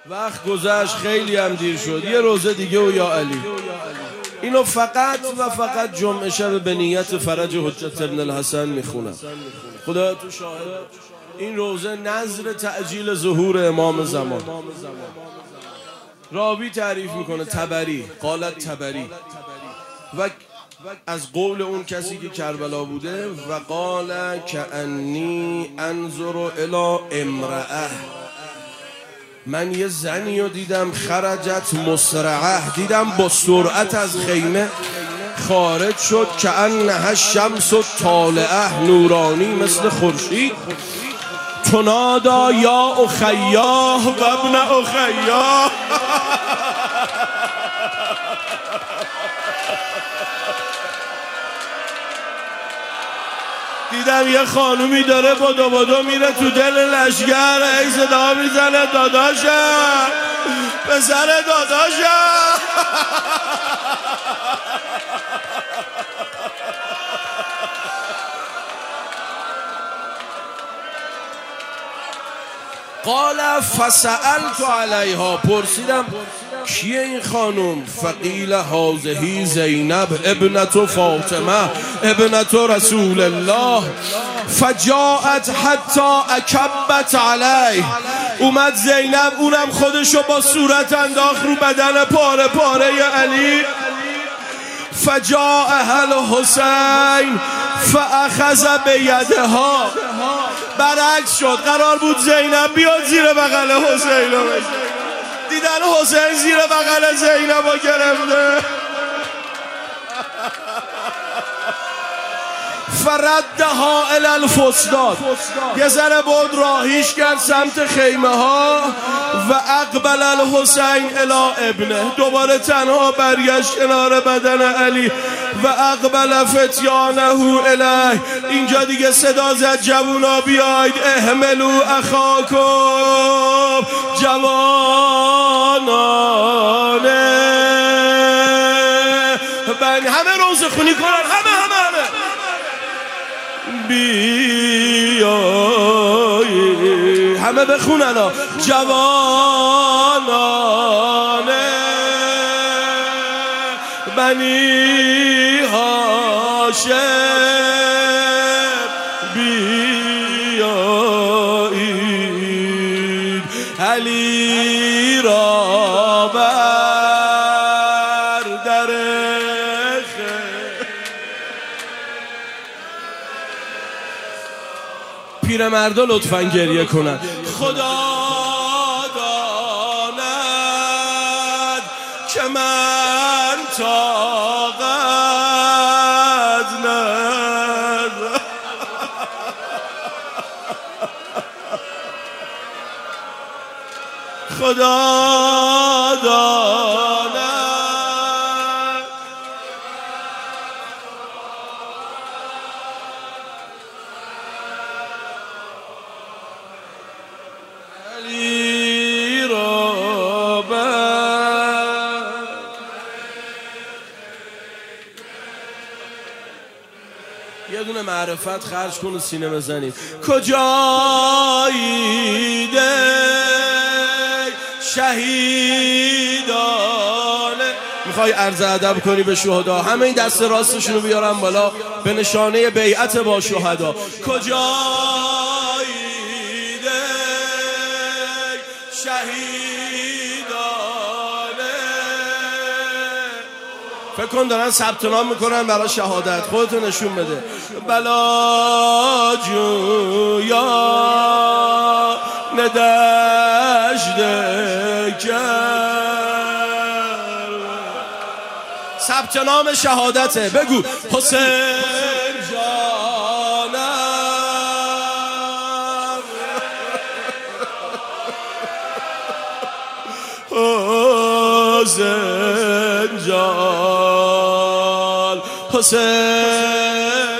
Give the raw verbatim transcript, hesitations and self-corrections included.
وقت گذشت، خیلی هم دیر شد. یه روزه دیگه و یا علی. اینو فقط و فقط جمعه شب به نیت فرج حجت ابن الحسن میخونم. خدا تو شاهد. این روزه نظر تعجیل ظهور امام زمان. راوی تعریف میکنه، طبری، قالت طبری، و از قول اون کسی که کربلا بوده، و قال کأنی انظر الی امرأه، من یه زنی رو دیدم خرجت مسرعه، دیدم با سرعت از خیمه خارج شد، کأنها الشمس طالعه، نورانی مثل خورشید، تنادا یا اخیاه و ابن اخیاه. دیدم یه خانومی داره بدو بدو میره تو دل لشگر، ای صدا میزنه داداشم، پسر داداشم. قال فسألت علیها، پرسیدم کیه این خانم؟ فقیل هذه زینب ابنت فاطمه ابنت رسول الله، فجاءت حتی اکبت علیه، اومد زینب اونم خودشو با صورت انداخت رو بدن پاره پاره علی. فجاءها الحسین فاخذ بیدها، برعکس شد، قرار بود زینب بیاد زیر بغل حسین رو بشه، دیدن حسین زیر بغل زینب رو گرفته. فردها الی الفسطاط، یه ذره بود راهیش کرد سمت خیمه ها، و اقبل الحسین الی ابنه، دوباره تنها برگشت کنار بدن علی، و اقبل فتیانه الیه، اینجا دیگه صدا زد جوونا بیاید، احملوا اخاکم، جوانانه بنی، همه روزه خونی کنن، همه همه همه بیایی، همه بخونن ها، جوانانه بنی هاشم بیایید، علی را بر در پیرمردا لطفاً گریه کنن. خدا داند که من طاقت ندارم، خدا داند. علی را بر یه دونه معرفت خرج کن و سینه بزنیم. کجایی شهیدانه، میخوای عرض ادب کنی به شهدا، همه این دست راستشونو بیارن بالا به نشانه بیعت با شهدا. کجایی شهیدانه، فکر کن دارن ثبت نام میکنن برای شهادت، خودتو نشون بده. بلا جویا ندشته کرد، ثبت نام شهادته، بگو حسین جانم، حسین جان، حسین